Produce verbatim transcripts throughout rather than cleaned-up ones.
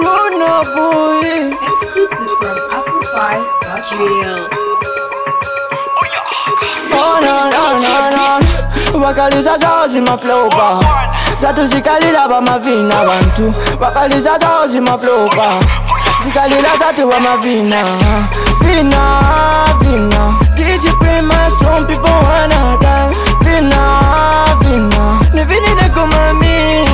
Burna Boy. Exclusive from Afrofy dot real. Oh no no no no. Wakaliza zao zima flow ba. Zatu zikalila ba mavina bantu. Wakaliza zao zima flow ba. Zikalila zatu wa mavina. Vina vina. D J play my song, people wanna dance. Vina vina. Ni vini de kumami.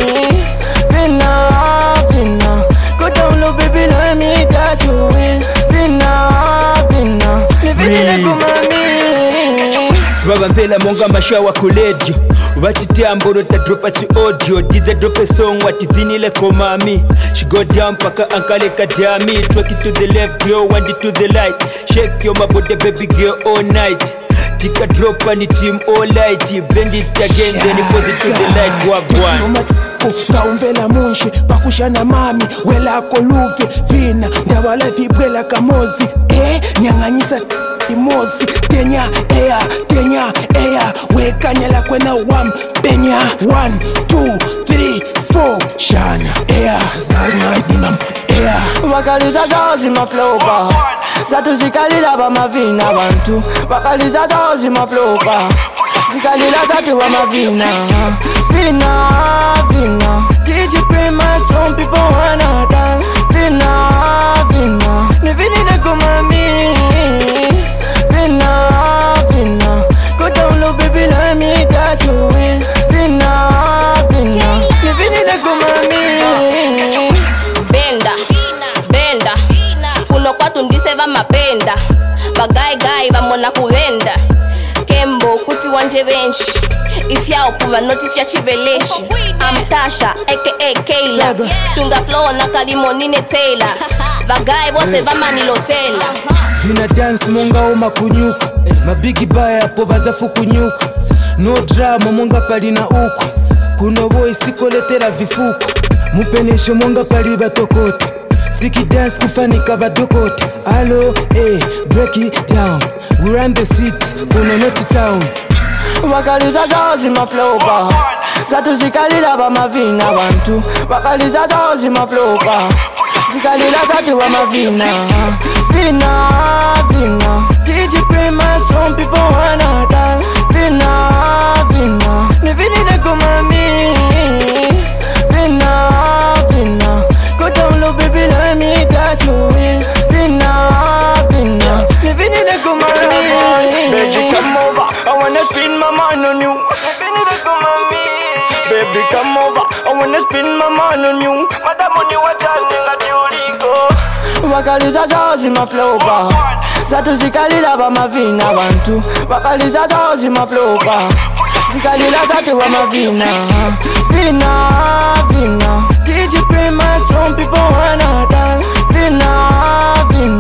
Vina vina. Go down low baby, let me get you is. Vina vina. Ni vini de kumami. Sibaba mpela monga mashawa kuledio Wati amboro ta dropa chi audio Diza drop a song wati vinile komami. She go down paka ankale kadami. Twerk it to the left girl, wind it to the right. Shake your body baby girl all night. Tika drop and team all light. Bend it again then you pose it to the light. Wagwan Ngaumvela munshi bakushana mami wela kolufi vina ndawala vibwela kamozi eh nyanganyisa imozi tenya ea tenya ea wekanyela kwena wam penya one two three four shana ea zanya dinam ea Wakaliza zao zima flow ba. Zatu zikalila ba mavina bantu. Wakaliza zao zima flow ba. Zikalila zatu wa mavina. Vina vina. D J play my song, people wanna dance. Vina vina. Ni vini de kumami. Vina vina. Go down low baby, let me get you is. Vina vina. Ni vini de kumami. Benda, benda kuno kwatu ndiseva mapenda Bagai gai bamona kuhenda Kembo kuti wanje benshi Ifya upuva not ifya chiveleshi I'm Tasha aka Kayla Tunga flow na kalimo nine Taylor Bagai bose vama nilotela Vina dance monga oma kunyuka Mabigi baya po bazafu kunyuka No drama monga pali na uko Kuno boy sikoletera vifuko Mupenesho monga pali batokota Siki dance kufanika badokota Hello, hey, break it down We run the city, kuno not town Wakaliza zao zima flow ba. Zatu zikalila ba mavina bantu. Wakaliza zao zima flow ba. Zikalila zatu wa mavina. Vina vina. D J play my song, people wanna dance. Vina vina. Ni vini de kumami. Vina vina. Go down low baby, let me get you is. Vina vina. Ni vini de kumami. Baby come over, I wanna spin my mind on you. Baby come over, I wanna spin my mind on you. Madam on you watch out, nigga go. Wakaliza zao zima flow ba. Zatu zikalila ba mavina bantu. Wakaliza zao zima flow ba. Zikalila zatu wa mavina. Vina vina. D J play my song, people wanna dance. Vina vina.